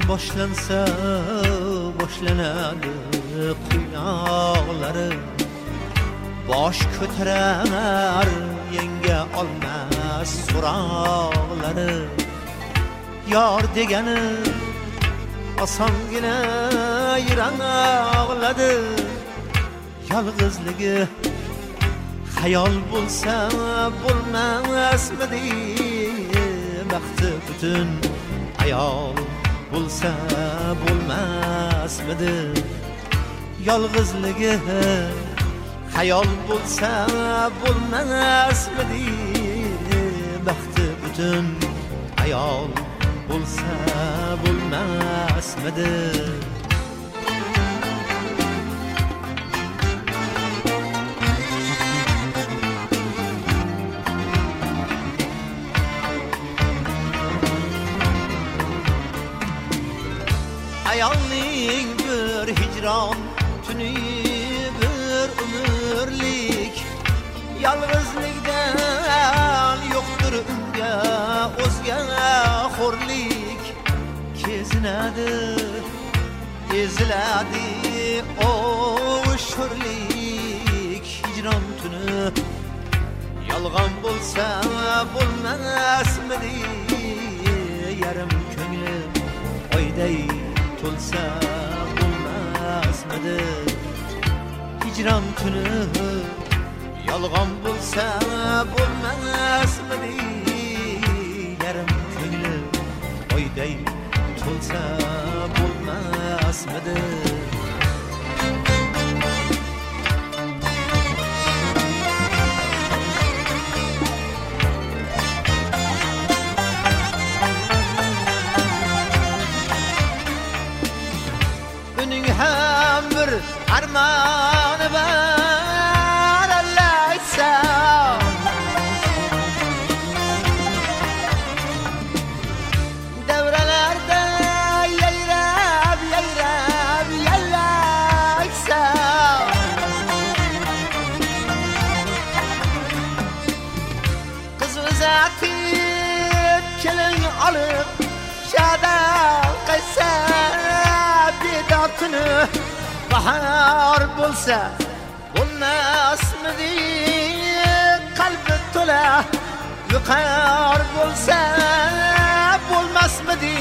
boshlansa boshlanadi qiyoqlari, bosh ko'tarar yenga olmas so'roqlari. Yor degani osongina yiroqladi, yolg'izligi xayol bo'lsa bo'lmasmidi, baxti butun ayol bo'lsa bo'lmasmidi, yolg'izligi xayol bo'lsa bo'lmasmidi, baxti butun ayol bo'lsa bo'lmasmidi. Ayolning bir hicron tuni bir umrlik, yolg'izlikdan yo'qdir unga o'zga xo'rlik. Kezinadi, eziladi o sho'rlik, hijron tuni yolg'on bo'lsa bo'lmasmidi, yarim ko'nglim oyday to'lsa bo'lmasmidi, hijron tuni yolg'on bo'lsa bo'lmasmidi, yarim ko'nglim oyday to'lsa bo'lmasmidi. Uning ham bir armoni bor, Alloh aytsa davralarda yayrab yayrab yallaysa. Qiz uzatib kelin olib shadal qaysa, bedotini bahor bo'lsa bo'lmasmidi, qalbi to'la yuqor bo'lsa bo'lmasmidi.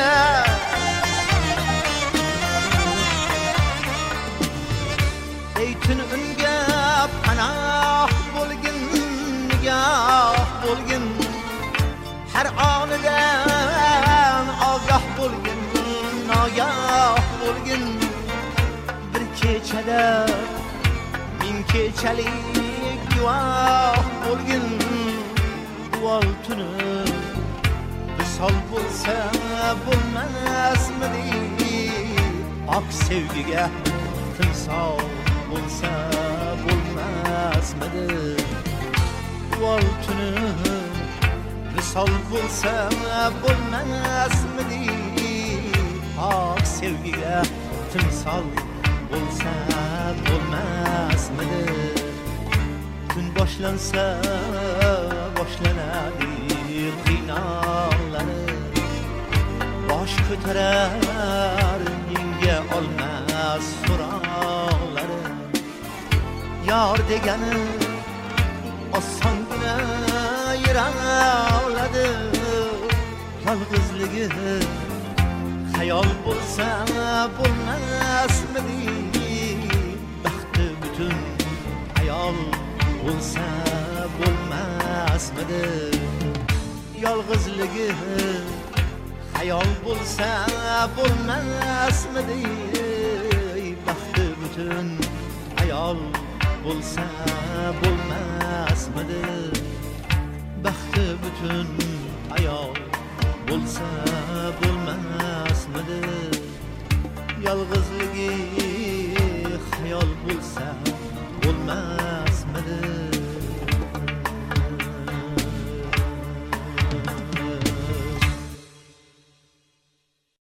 Aytin unga panoh bo'lgin, nigoh bo'lgin, har onidan ogoh bo'lgin, nogoh bo'lgin. Bir kechada ming kechalik guvoh bo'lgin, duol tuni misol bo'lsa bo'lmasmidi, ok sevgiga timsol bo'lsa bo'lmasmidi, duol tuni misol bo'lsa bo'lmasmidi, ok sevgiga timsol bo'lsa bo'lmasmidi. Kun boshlansa boshlanadi qiyoqlari, bosh ko'tarar yenga olmas so'roqlari. Yor degani osongina yiroqladi, yolg'izligi xayol bo'lsa bo'lmasmidi, baxti butun ayol bo'lsa bo'lmasmidi, yolg'izligi xayol bo'lsa bo'lmasmidi, baxti butun ayol bo'lsa bo'lmasmidi, baxti butun ayol bo'lsa bo'lmasmidi, yolg'izligi xayol bo'lsa bo'lmasmidi.